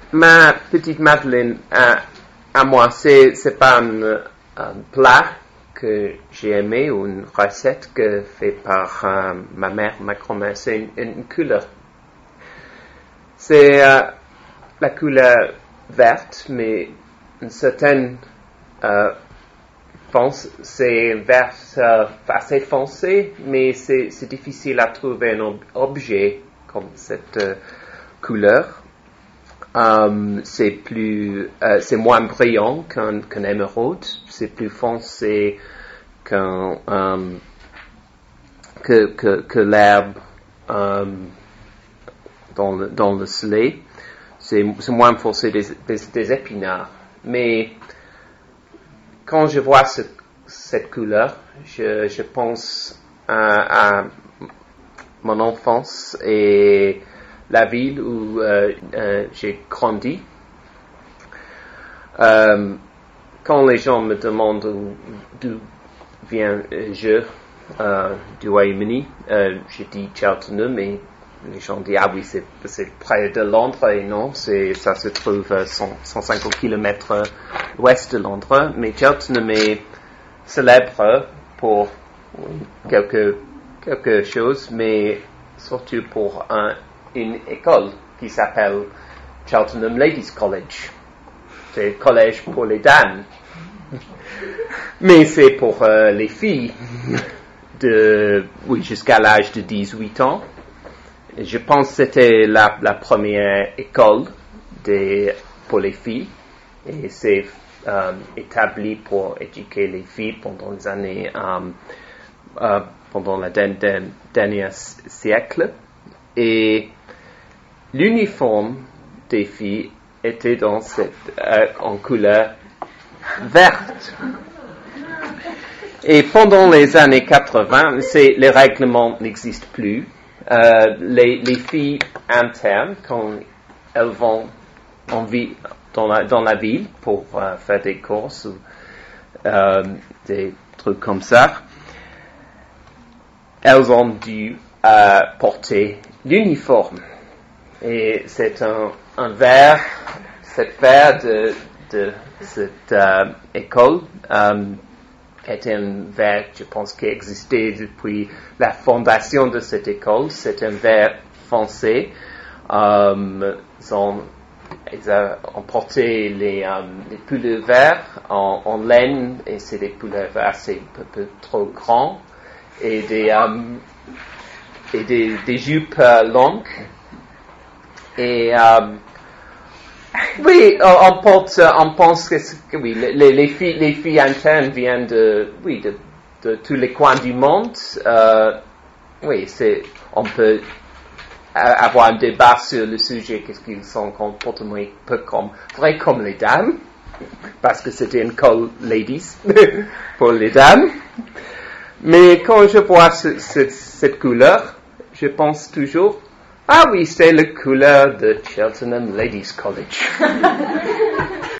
ma petite Madeleine à moi, c'est pas un plat que j'ai aimé ou une recette que fait par ma mère, ma grand-mère. C'est une couleur. C'est la couleur verte, mais une certaine c'est vert assez foncé, mais c'est difficile à trouver un objet comme cette couleur. C'est moins brillant qu'un émeraude, c'est plus foncé que l'herbe dans le soleil. C'est moins foncé des épinards. Mais quand je vois cette couleur, je pense à mon enfance et la ville où j'ai grandi. Quand les gens me demandent d'où vient je du Royaume-Uni, je dis Cheltenham, et les gens disent oui, c'est près de Londres, et non, ça se trouve 150 km ouest de Londres, mais Cheltenham est célèbre pour quelque chose, mais surtout pour une école qui s'appelle Cheltenham Ladies College. C'est le collège pour les dames. Mais c'est pour les filles jusqu'à l'âge de 18 ans. Je pense que c'était la première école pour les filles. Et c'est établi pour éduquer les filles pendant les années, pendant le dernier siècle. Et l'uniforme des filles était en couleur verte. Et pendant les années 80, les règlements n'existent plus. Les filles internes, quand elles vont dans la ville pour faire des courses ou des trucs comme ça, elles ont dû porter l'uniforme. Et c'est un verre, cette verre de cette école, qui était un verre, je pense, qui existait depuis la fondation de cette école. C'est un verre foncé. Ils ont porté les pullovers en laine, et c'est des pullovers assez peu trop grands, et des jupes longues. Et oui, on pense que oui, les filles internes viennent de tous les coins du monde. Oui, on peut avoir un débat sur le sujet, qu'est-ce qu'ils sont comportement peu vrai comme les dames, parce que c'était une école ladies pour les dames. Mais quand je vois cette couleur, je pense toujours, oui, c'est la couleur de Cheltenham Ladies College.